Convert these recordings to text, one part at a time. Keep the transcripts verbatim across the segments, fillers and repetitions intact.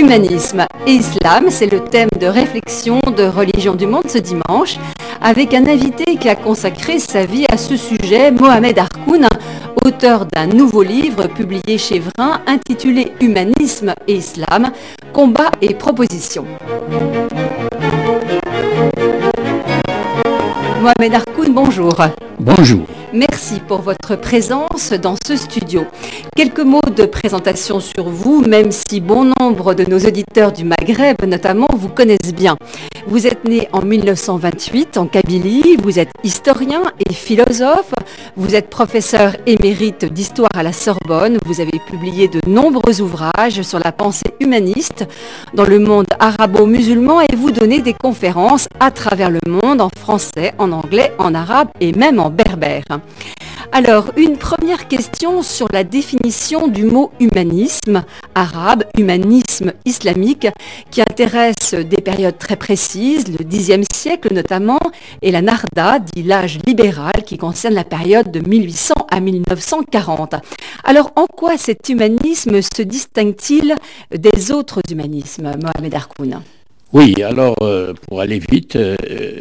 Humanisme et islam, c'est le thème de réflexion de Religion du Monde ce dimanche, avec un invité qui a consacré sa vie à ce sujet, Mohamed Harkoun, auteur d'un nouveau livre publié chez Vrin intitulé Humanisme et islam, combat et propositions. Mohamed Harkoun, bonjour. Bonjour. Merci pour votre présence dans ce studio. Quelques mots de présentation sur vous, même si bon nombre de nos auditeurs du Maghreb notamment vous connaissent bien. Vous êtes né en mille neuf cent vingt-huit en Kabylie, vous êtes historien et philosophe, vous êtes professeur émérite d'histoire à la Sorbonne, vous avez publié de nombreux ouvrages sur la pensée humaniste dans le monde arabo-musulman et vous donnez des conférences à travers le monde en français, en anglais, en arabe et même en berbère. Alors, une première question sur la définition du mot humanisme arabe, humanisme islamique, qui intéresse des périodes très précises, le dixième siècle notamment, et la Narda, dit l'âge libéral, qui concerne la période de mille huit cents à mille neuf cent quarante. Alors, en quoi cet humanisme se distingue-t-il des autres humanismes, Mohamed Harkoun ? Oui, alors, euh, pour aller vite, euh,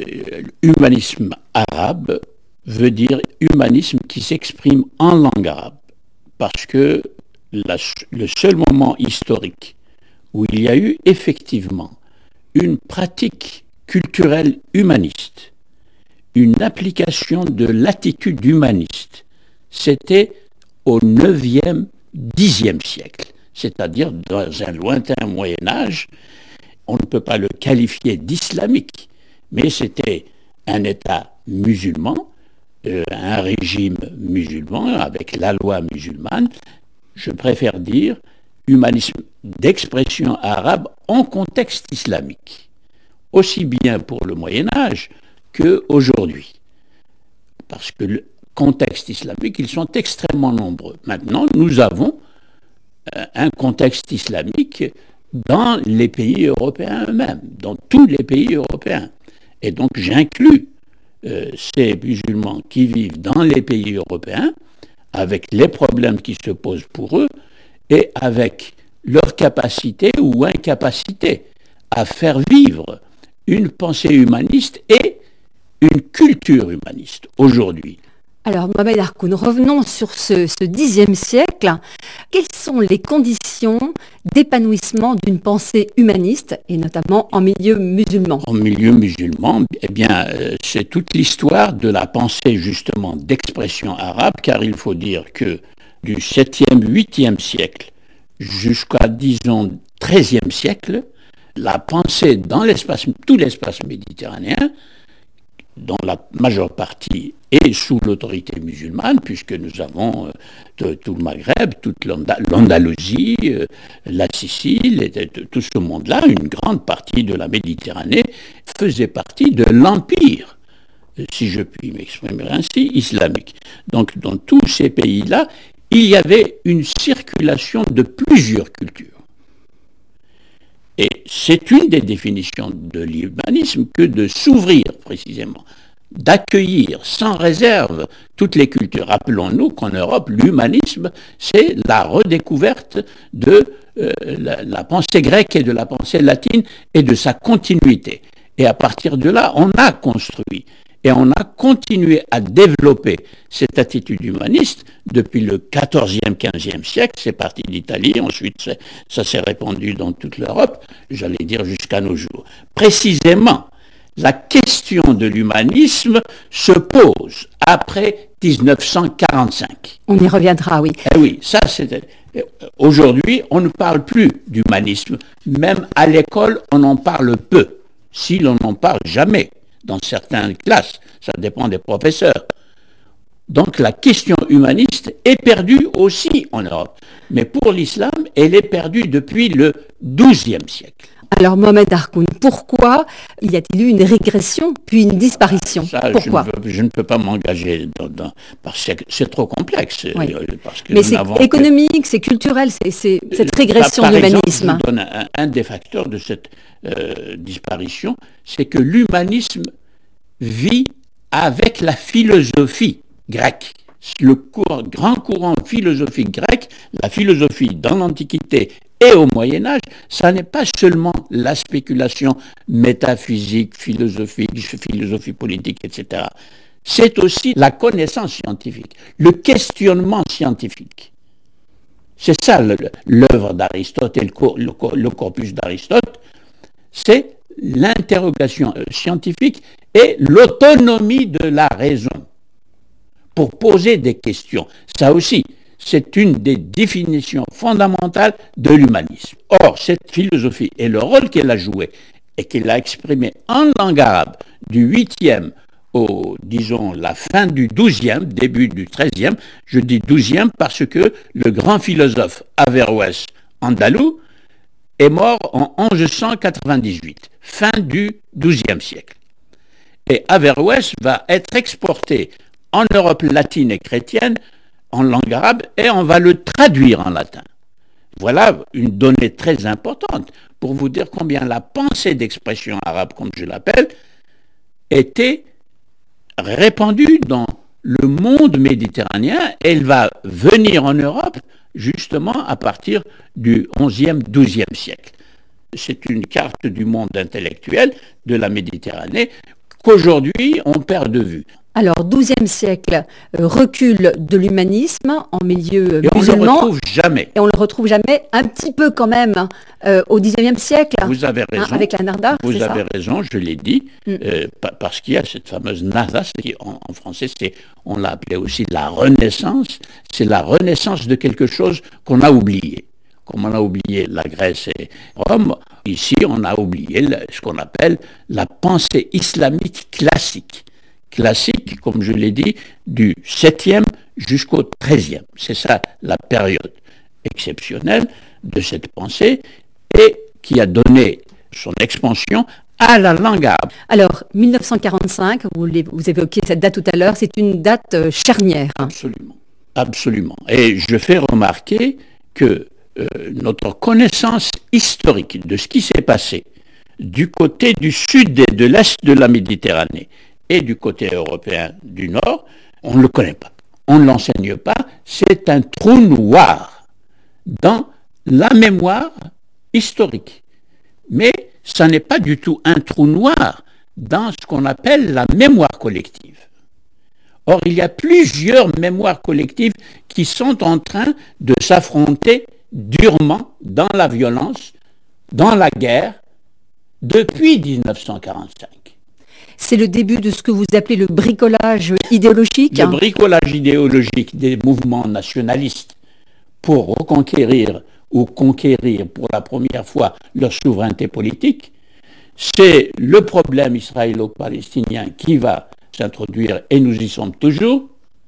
humanisme arabe veut dire humanisme qui s'exprime en langue arabe, parce que la, le seul moment historique où il y a eu effectivement une pratique culturelle humaniste, une application de l'attitude humaniste, c'était au neuvième, dixième siècle, c'est-à-dire dans un lointain Moyen-Âge. On ne peut pas le qualifier d'islamique, mais c'était un État musulman, Euh, un régime musulman avec la loi musulmane, je préfère dire humanisme d'expression arabe en contexte islamique, aussi bien pour le Moyen-Âge qu'aujourd'hui. Parce que le contexte islamique, ils sont extrêmement nombreux. Maintenant, nous avons euh, un contexte islamique dans les pays européens eux-mêmes, dans tous les pays européens. Et donc j'inclus Euh, ces musulmans qui vivent dans les pays européens, avec les problèmes qui se posent pour eux, et avec leur capacité ou incapacité à faire vivre une pensée humaniste et une culture humaniste aujourd'hui. Alors, Mohamed Harkoun, revenons sur ce, ce dixième siècle. Quelles sont les conditions d'épanouissement d'une pensée humaniste, et notamment en milieu musulman ? En milieu musulman, eh bien, euh, c'est toute l'histoire de la pensée, justement, d'expression arabe, car il faut dire que du septième, huitième siècle jusqu'à, disons, treizième siècle, la pensée dans l'espace, tout l'espace méditerranéen, dont la majeure partie est sous l'autorité musulmane, puisque nous avons euh, de, tout le Maghreb, toute l'Andalousie, euh, la Sicile, et de, de, tout ce monde-là, une grande partie de la Méditerranée faisait partie de l'empire, si je puis m'exprimer ainsi, islamique. Donc dans tous ces pays-là, il y avait une circulation de plusieurs cultures. Et c'est une des définitions de l'humanisme que de s'ouvrir précisément, d'accueillir sans réserve toutes les cultures. Rappelons-nous qu'en Europe, l'humanisme, c'est la redécouverte de euh, la, la pensée grecque et de la pensée latine et de sa continuité. Et à partir de là, on a construit et on a continué à développer cette attitude humaniste depuis le quatorzième, quinzième siècle. C'est parti d'Italie, ensuite ça s'est répandu dans toute l'Europe, j'allais dire jusqu'à nos jours. Précisément, la question de l'humanisme se pose après dix-neuf cent quarante-cinq. On y reviendra, oui. Eh oui, ça c'est... Aujourd'hui, on ne parle plus d'humanisme. Même à l'école, on en parle peu, si l'on n'en parle jamais. Dans certaines classes, ça dépend des professeurs. Donc la question humaniste est perdue aussi en Europe. Mais pour l'islam, elle est perdue depuis le douzième siècle. Alors Mohamed Harkoun, pourquoi y a-t-il eu une régression puis une disparition ? Ça, Pourquoi ? je ne, veux, je ne peux pas m'engager dans, dans, parce que c'est trop complexe. Oui. Parce que mais c'est économique, que... c'est culturel, c'est, c'est cette régression par, par de l'humanisme. Exemple, je vous donne un, un des facteurs de cette euh, disparition, c'est que l'humanisme vit avec la philosophie grecque. le courant, grand courant philosophique grec, la philosophie dans l'Antiquité et au Moyen-Âge, ça n'est pas seulement la spéculation métaphysique, philosophique, philosophie politique, et cetera. C'est aussi la connaissance scientifique, le questionnement scientifique. C'est ça l'œuvre d'Aristote et le, le, le corpus d'Aristote, c'est l'interrogation scientifique et l'autonomie de la raison pour poser des questions. Ça aussi, c'est une des définitions fondamentales de l'humanisme. Or, cette philosophie et le rôle qu'elle a joué et qu'elle a exprimé en langue arabe du huitième au, disons, la fin du douzième, début du treizième, je dis douzième parce que le grand philosophe Averroès andalou est mort en onze cent quatre-vingt-dix-huit, fin du douzième siècle. Et Averroès va être exporté en Europe latine et chrétienne en langue arabe et on va le traduire en latin. Voilà une donnée très importante pour vous dire combien la pensée d'expression arabe, comme je l'appelle, était répandue dans le monde méditerranéen. Elle va venir en Europe justement à partir du onzième, douzième siècle. C'est une carte du monde intellectuel de la Méditerranée qu'aujourd'hui on perd de vue. Alors, douzième siècle, euh, recul de l'humanisme en milieu et musulman. On ne le retrouve jamais. Et on le retrouve jamais, un petit peu quand même, euh, au dix-neuvième siècle. Vous avez raison. Hein, avec la Narda, Vous c'est avez ça raison, je l'ai dit, mm. euh, parce qu'il y a cette fameuse Narda, en, en français, c'est, on l'a appelé aussi la Renaissance. C'est la renaissance de quelque chose qu'on a oublié. Comme on a oublié la Grèce et Rome, ici on a oublié le, ce qu'on appelle la pensée islamique classique. Classique, comme je l'ai dit, du septième jusqu'au treizième. C'est ça la période exceptionnelle de cette pensée et qui a donné son expansion à la langue arabe. Alors, mille neuf cent quarante-cinq, vous, vous évoquiez cette date tout à l'heure, c'est une date euh, charnière. Absolument, absolument. Et je fais remarquer que euh, notre connaissance historique de ce qui s'est passé du côté du sud et de l'est de la Méditerranée et du côté européen du Nord, on ne le connaît pas. On ne l'enseigne pas. C'est un trou noir dans la mémoire historique. Mais ça n'est pas du tout un trou noir dans ce qu'on appelle la mémoire collective. Or, il y a plusieurs mémoires collectives qui sont en train de s'affronter durement dans la violence, dans la guerre, depuis dix-neuf cent quarante-cinq. C'est le début de ce que vous appelez le bricolage idéologique. Le bricolage idéologique des mouvements nationalistes pour reconquérir ou conquérir pour la première fois leur souveraineté politique, c'est le problème israélo-palestinien qui va s'introduire et nous y sommes toujours.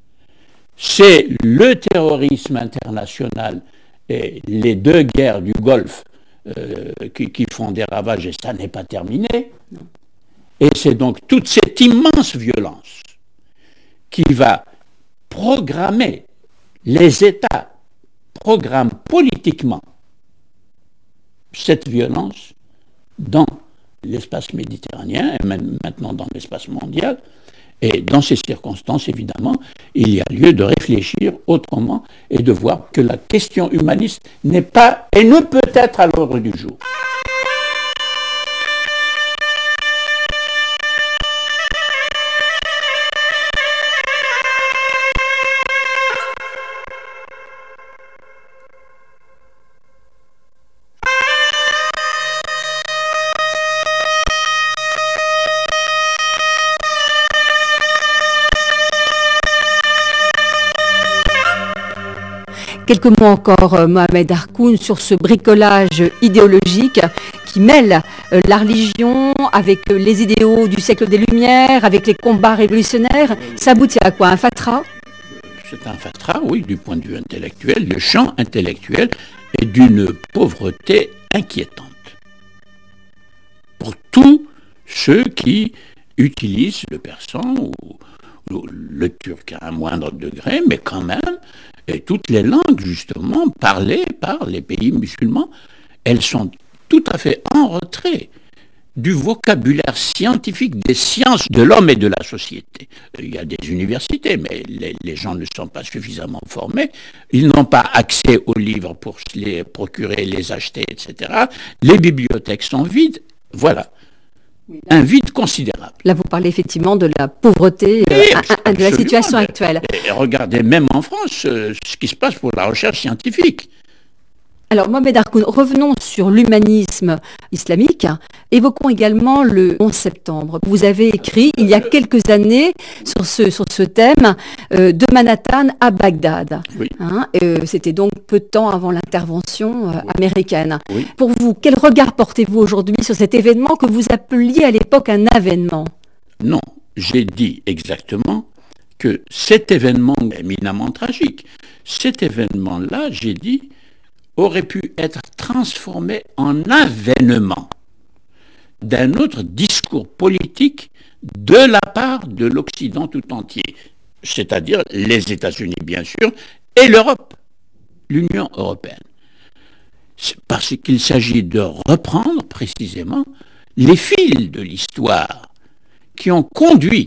C'est le terrorisme international et les deux guerres du Golfe euh, qui, qui font des ravages et ça n'est pas terminé. Non. Et c'est donc toute cette immense violence qui va programmer les États, programment politiquement cette violence dans l'espace méditerranéen et même maintenant dans l'espace mondial. Et dans ces circonstances, évidemment, il y a lieu de réfléchir autrement et de voir que la question humaniste n'est pas et ne peut être à l'ordre du jour. Quelques mots encore, Mohamed Harkoun, sur ce bricolage idéologique qui mêle la religion avec les idéaux du siècle des Lumières, avec les combats révolutionnaires. Ça aboutit à quoi? Un fatras? C'est un fatras, oui, du point de vue intellectuel. Le champ intellectuel est d'une pauvreté inquiétante. Pour tous ceux qui utilisent le persan ou le turc à un moindre degré, mais quand même, et toutes les langues, justement, parlées par les pays musulmans, elles sont tout à fait en retrait du vocabulaire scientifique des sciences de l'homme et de la société. Il y a des universités, mais les, les gens ne sont pas suffisamment formés. Ils n'ont pas accès aux livres pour les procurer, les acheter, et cetera. Les bibliothèques sont vides. Voilà. Oui, un vide considérable. Là, vous parlez effectivement de la pauvreté, oui, euh, de la situation actuelle. Et regardez, même en France, euh, ce qui se passe pour la recherche scientifique. Alors, Mohamed Harkoun, revenons sur l'humanisme islamique. Évoquons également le onze septembre. Vous avez écrit, il y a quelques années, sur ce, sur ce thème, euh, de Manhattan à Bagdad. Oui. Hein, euh, c'était donc peu de temps avant l'intervention euh, oui. américaine. Oui. Pour vous, quel regard portez-vous aujourd'hui sur cet événement que vous appeliez à l'époque un avènement ? Non, j'ai dit exactement que cet événement éminemment tragique, cet événement-là, j'ai dit, aurait pu être transformé en avènement d'un autre discours politique de la part de l'Occident tout entier, c'est-à-dire les États-Unis bien sûr, et l'Europe, l'Union européenne. C'est parce qu'il s'agit de reprendre précisément les fils de l'histoire qui ont conduit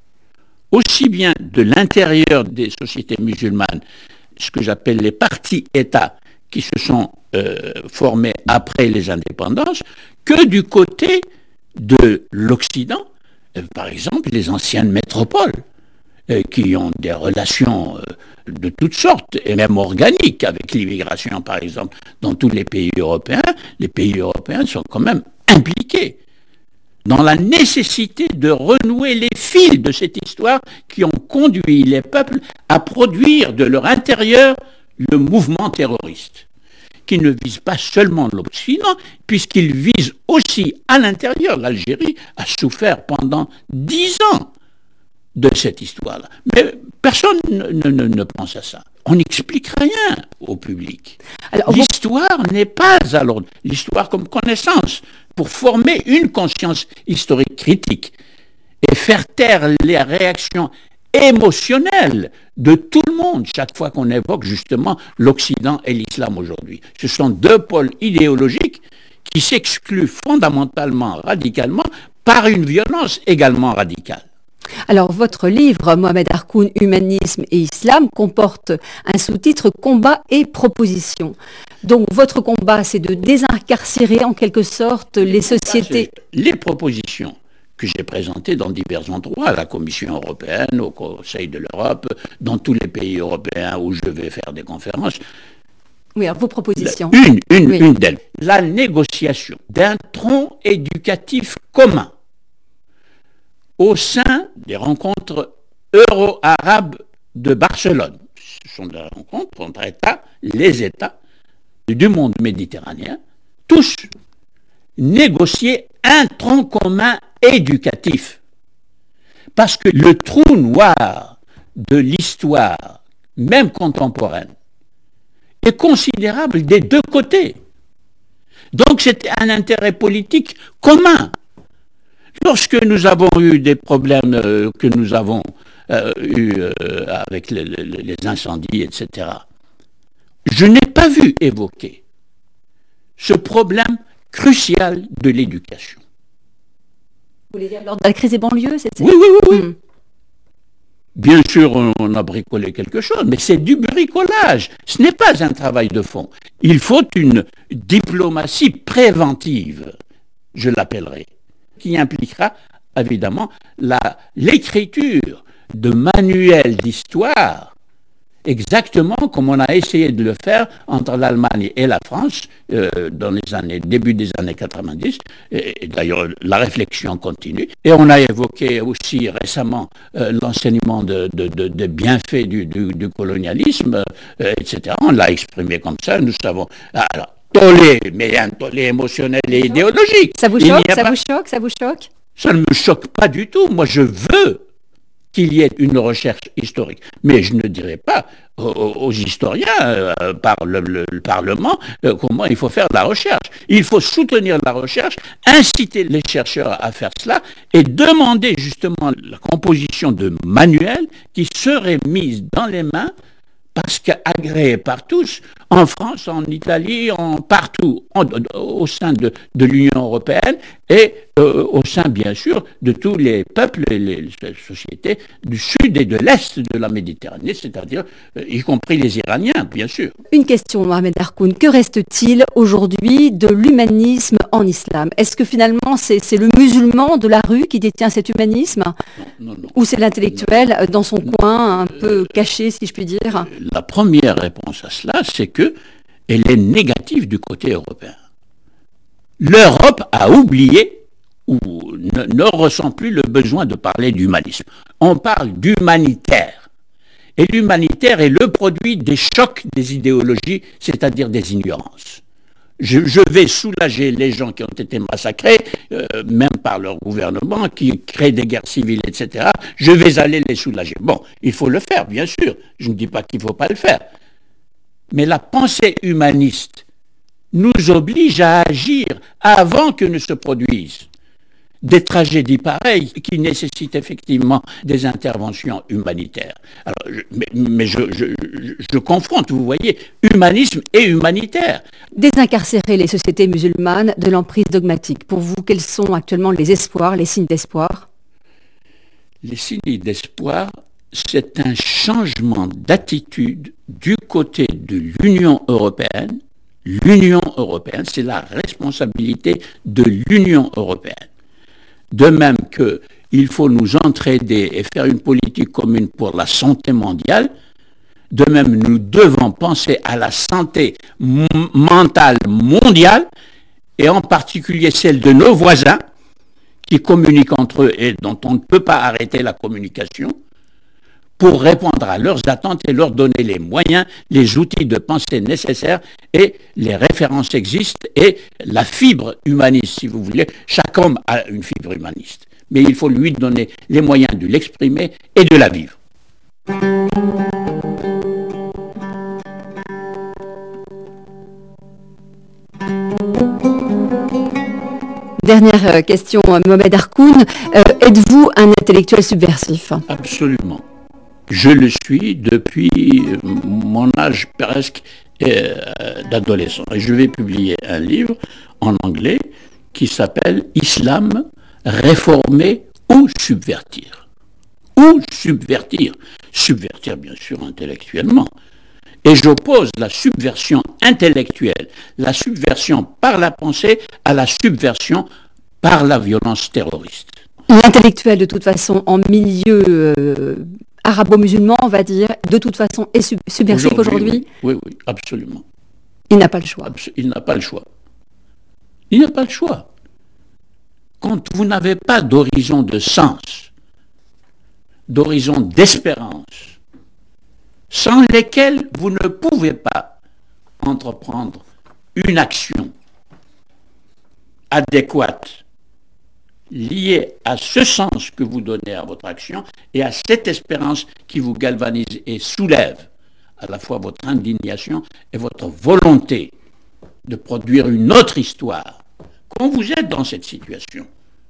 aussi bien de l'intérieur des sociétés musulmanes, ce que j'appelle les partis-États, qui se sont euh, formés après les indépendances, que du côté de l'Occident, euh, par exemple les anciennes métropoles, euh, qui ont des relations euh, de toutes sortes, et même organiques, avec l'immigration par exemple, dans tous les pays européens. Les pays européens sont quand même impliqués dans la nécessité de renouer les fils de cette histoire qui ont conduit les peuples à produire de leur intérieur le mouvement terroriste, qui ne vise pas seulement l'Occident, puisqu'il vise aussi à l'intérieur. L'Algérie a souffert pendant dix ans de cette histoire-là. Mais personne ne, ne, ne pense à ça. On n'explique rien au public. Alors, l'histoire vous... n'est pas à l'ordre. L'histoire comme connaissance, pour former une conscience historique critique et faire taire les réactions émotionnel de tout le monde chaque fois qu'on évoque justement l'Occident et l'islam aujourd'hui. Ce sont deux pôles idéologiques qui s'excluent fondamentalement, radicalement, par une violence également radicale. Alors, votre livre, Mohamed Harkoun, Humanisme et Islam, comporte un sous-titre « Combat et propositions ». Donc, votre combat, c'est de désincarcérer en quelque sorte les sociétés... Les propositions que j'ai présenté dans divers endroits, à la Commission européenne, au Conseil de l'Europe, dans tous les pays européens où je vais faire des conférences. Oui, alors vos propositions. Une, une, oui. une d'elles. La négociation d'un tronc éducatif commun au sein des rencontres euro-arabes de Barcelone. Ce sont des rencontres entre États, les États du monde méditerranéen, tous négocier un tronc commun éducatif. Parce que le trou noir de l'histoire, même contemporaine, est considérable des deux côtés. Donc c'est un intérêt politique commun. Lorsque nous avons eu des problèmes euh, que nous avons euh, eu euh, avec les, les, les incendies, et cetera, je n'ai pas vu évoquer ce problème crucial de l'éducation. Vous voulez dire lors de la crise des banlieues, c'est ça? Oui, oui, oui, oui. Mmh. Bien sûr, on a bricolé quelque chose, mais c'est du bricolage. Ce n'est pas un travail de fond. Il faut une diplomatie préventive, je l'appellerai, qui impliquera évidemment la, l'écriture de manuels d'histoire, exactement comme on a essayé de le faire entre l'Allemagne et la France euh, dans les années, début des années quatre-vingt-dix, et, et d'ailleurs la réflexion continue. Et on a évoqué aussi récemment euh, l'enseignement de, de, de, de bienfaits du, du, du colonialisme, euh, et cetera. On l'a exprimé comme ça, nous savons. Alors, tollé, mais un tollé émotionnel et idéologique. Ça vous choque, ça pas... vous choque, ça vous choque? Ça ne me choque pas du tout. Moi, je veux qu'il y ait une recherche historique. Mais je ne dirais pas aux, aux historiens, euh, par le, le, le Parlement, euh, comment il faut faire la recherche. Il faut soutenir la recherche, inciter les chercheurs à faire cela et demander justement la composition de manuels qui seraient mis dans les mains, parce qu'agréés par tous, en France, en Italie, en partout, en, au sein de, de l'Union européenne et euh, au sein, bien sûr, de tous les peuples et les, les sociétés du sud et de l'est de la Méditerranée, c'est-à-dire euh, y compris les Iraniens, bien sûr. Une question, Mohamed Harkoun. Que reste-t-il aujourd'hui de l'humanisme en islam? Est-ce que finalement c'est, c'est le musulman de la rue qui détient cet humanisme? Non, non. Ou c'est l'intellectuel non. dans son non. coin, un peu caché, si je puis dire? La première réponse à cela, c'est que elle est négative du côté européen. L'Europe a oublié ou ne, ne ressent plus le besoin de parler d'humanisme. On parle d'humanitaire. Et l'humanitaire est le produit des chocs des idéologies, c'est-à-dire des ignorances. Je, je vais soulager les gens qui ont été massacrés, euh, même par leur gouvernement, qui créent des guerres civiles, et cetera. Je vais aller les soulager. Bon, il faut le faire, bien sûr. Je ne dis pas qu'il ne faut pas le faire. Mais la pensée humaniste nous oblige à agir avant que ne se produisent des tragédies pareilles qui nécessitent effectivement des interventions humanitaires. Alors, je, mais mais je, je, je, je confronte, vous voyez, humanisme et humanitaire. Désincarcérer les sociétés musulmanes de l'emprise dogmatique. Pour vous, quels sont actuellement les espoirs, les signes d'espoir? Les signes d'espoir, c'est un changement d'attitude du côté de l'Union européenne. L'Union européenne, c'est la responsabilité de l'Union européenne. De même qu'il faut nous entraider et faire une politique commune pour la santé mondiale, de même nous devons penser à la santé m- mentale mondiale, et en particulier celle de nos voisins, qui communiquent entre eux et dont on ne peut pas arrêter la communication, pour répondre à leurs attentes et leur donner les moyens, les outils de pensée nécessaires, et les références existent, et la fibre humaniste, si vous voulez, chaque homme a une fibre humaniste. Mais il faut lui donner les moyens de l'exprimer et de la vivre. Dernière question, Mohamed Harkoun. Euh, êtes-vous un intellectuel subversif? Absolument. Je le suis depuis mon âge presque euh, d'adolescent. Et je vais publier un livre en anglais qui s'appelle « Islam, réformer ou subvertir ». Ou subvertir. Subvertir, bien sûr, intellectuellement. Et j'oppose la subversion intellectuelle, la subversion par la pensée, à la subversion par la violence terroriste. L'intellectuel, de toute façon, en milieu euh, arabo-musulman, on va dire, de toute façon, est sub- subversif aujourd'hui, aujourd'hui oui, oui, oui, absolument. Il n'a pas le choix. Abs- il n'a pas le choix. Il n'a pas le choix. Quand vous n'avez pas d'horizon de sens, d'horizon d'espérance, sans lesquels vous ne pouvez pas entreprendre une action adéquate liée à ce sens que vous donnez à votre action et à cette espérance qui vous galvanise et soulève à la fois votre indignation et votre volonté de produire une autre histoire. Quand vous êtes dans cette situation,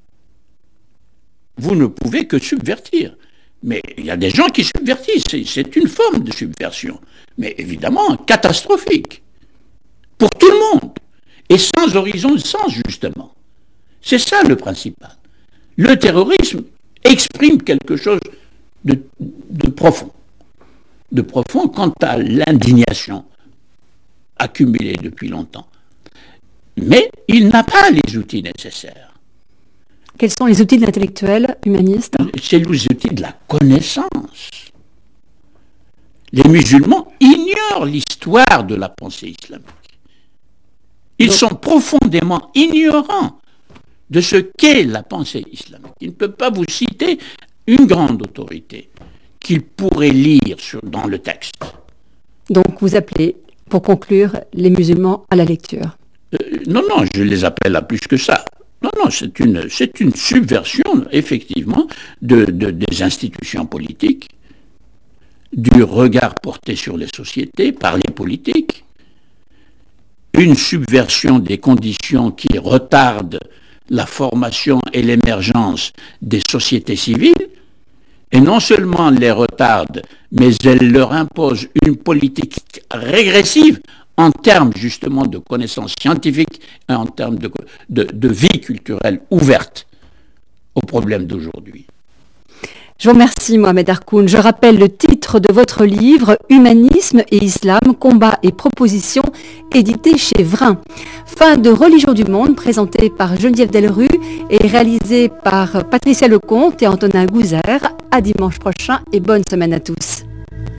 vous ne pouvez que subvertir. Mais il y a des gens qui subvertissent, c'est, c'est une forme de subversion, mais évidemment catastrophique, pour tout le monde, et sans horizon de sens, justement. C'est ça le principal. Le terrorisme exprime quelque chose de, de profond, de profond quant à l'indignation accumulée depuis longtemps. Mais il n'a pas les outils nécessaires. Quels sont les outils de l'intellectuel humaniste? C'est les outils de la connaissance. Les musulmans ignorent l'histoire de la pensée islamique. Ils Donc, sont profondément ignorants de ce qu'est la pensée islamique. Ils ne peuvent pas vous citer une grande autorité qu'ils pourraient lire sur, dans le texte. Donc vous appelez, pour conclure, les musulmans à la lecture? euh, Non, non, je les appelle à plus que ça. Non, non, c'est une, c'est une subversion, effectivement, de, de, des institutions politiques, du regard porté sur les sociétés par les politiques, une subversion des conditions qui retardent la formation et l'émergence des sociétés civiles, et non seulement les retardent, mais elles leur imposent une politique régressive en termes justement de connaissances scientifiques et en termes de, de, de vie culturelle ouverte aux problèmes d'aujourd'hui. Je vous remercie, Mohamed Arkoun. Je rappelle le titre de votre livre « Humanisme et Islam, combat et propositions », édité chez Vrin. Fin de Religion du monde, présenté par Geneviève Delrue et réalisé par Patricia Lecomte et Antonin Gouzer. À dimanche prochain et bonne semaine à tous.